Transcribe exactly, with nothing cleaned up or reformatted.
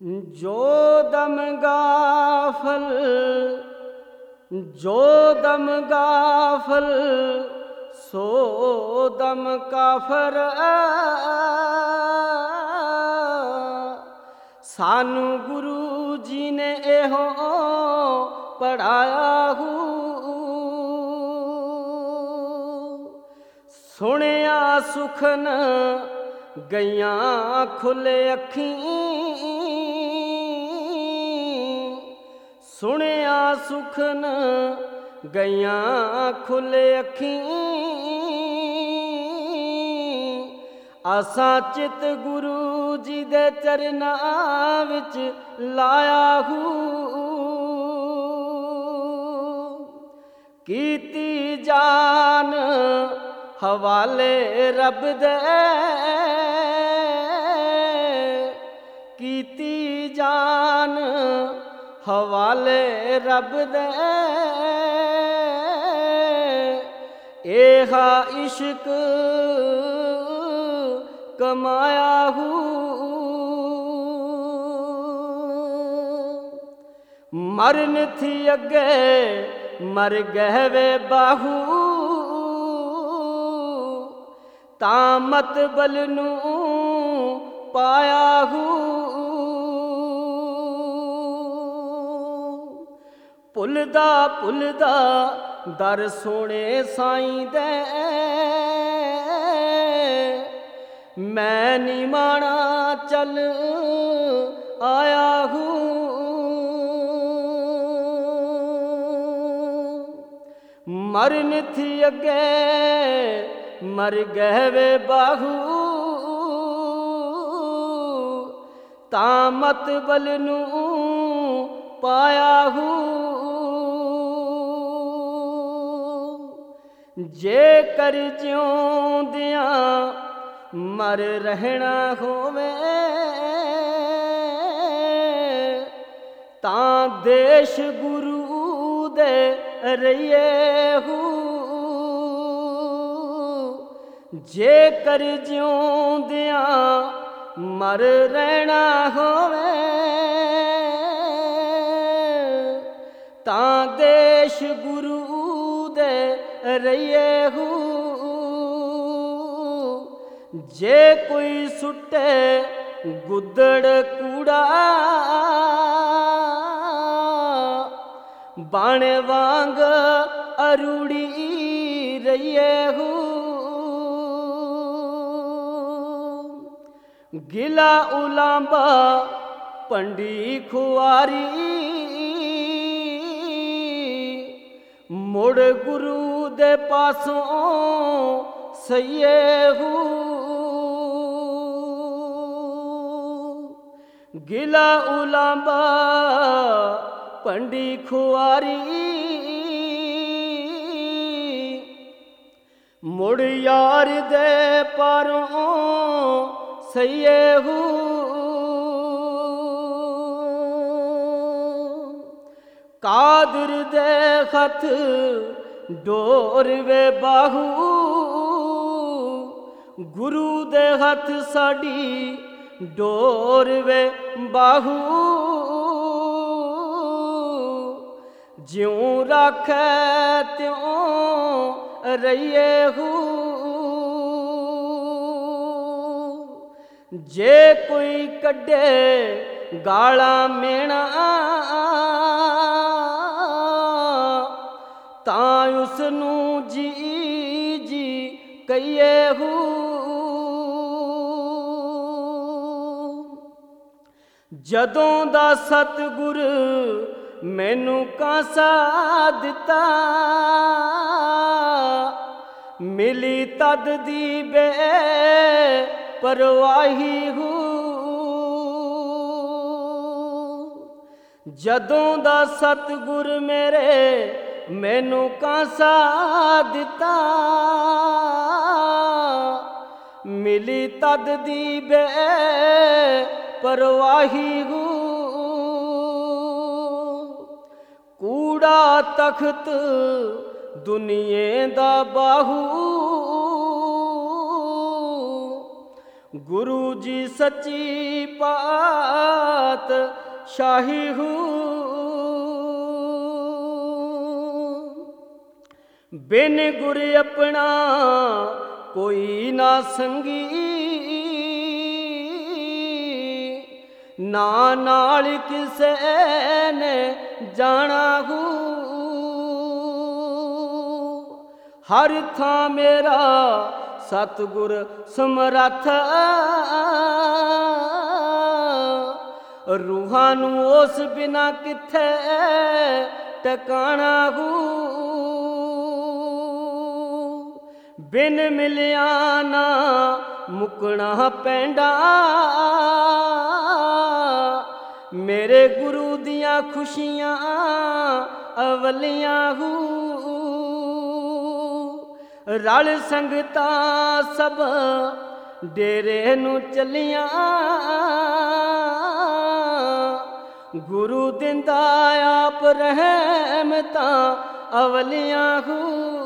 जो दम गाफल जो दम गाफल सो दम काफर। सानू गुरु जी ने एहो पढ़ाया हूँ। सुनिया सुखन गईया खुले अखी, सुनिया सुखन गईया खुले अखी। आसा चित गुरु जी दे चरनां विच लाया हूँ। कीती जान हवाले रब दे, कीती जान हवाले रब दे। एहा इश्क कमाया हूँ। मरन थी अगे मर गहवे बाहू, तामत बलनू पाया हूँ। भुलदा भुलदा दर सोने साईं दे, मैं नी माना चल आया हूँ। मरन थी अगे मर गहवे बाहू, तामत बलनू पाया हूँ। जे कर जिउंदिया मर रहना होवे, तां देश गुरु दे रहिए हूँ। जे कर जिउंदिया मर रहना होवे, तां देश गुरु दे रहिए हूँ। जे कोई सुटे गुदड़ कूड़ा, बाणे वांग अरूड़ी रहिए हूँ। गिला उलांबा पंडी खुआरी, मुड़ गुरु दे पासों सहिए हूँ। गिला उलांबा पंडी खुआरी, मुड़ यार दे पारों सहिए हूँ। कादर दे खत डोर वे बाहू, गुरु दे हथ साड़ी डोर वे बाहू। ज्यों राखै त्यों रहिए हूँ। जे कोई कड्डे गाला मेणा, तां उसनू जी जी कहिए हूँ। जदों दा सतगुर मैनू कांसा दिता, मिली तद दी बे परवाही हूँ। जदों दा सतगुर मेरे मैनू कांसा दिता, मिली तद दी बे परवाही हूँ। कूड़ा तख्त दुनिये दा बाहू, गुरु जी सच्ची पातशाही ਸ਼ਾਹੀ ਹੂ। ਬਿਨ ਗੁਰ ਆਪਣਾ ਕੋਈ ਨਾ ਸੰਗੀ, ਨਾ ਨਾਲ ਕਿਸੇ ਨੇ ਜਾਣਾ ਹੂ। ਹਰ ਥਾਂ ਮੇਰਾ ਸਤਿਗੁਰ ਸਮਰੱਥ, ਰੂਹਾਂ ਨੂੰ ਉਸ ਬਿਨਾ ਕਿੱਥੇ ਟਿਕਾਣਾ ਹੂ। ਬਿਨ ਮਿਲਿਆ ਨਾ ਮੁਕਣਾ ਪੈਂਦਾ, ਮੇਰੇ ਗੁਰੂ ਦੀਆਂ ਖੁਸ਼ੀਆਂ ਅਵਲੀਆਂ ਹੂ। ਰਲ ਸੰਗਤਾਂ ਸਭ ਡੇਰੇ ਨੂੰ ਚੱਲੀਆਂ, ਗੁਰੂ ਦਿੰਦਾ ਆਪ ਰਹਿਮਤਾਂ ਅਵਲੀਆਂ ਹੂ।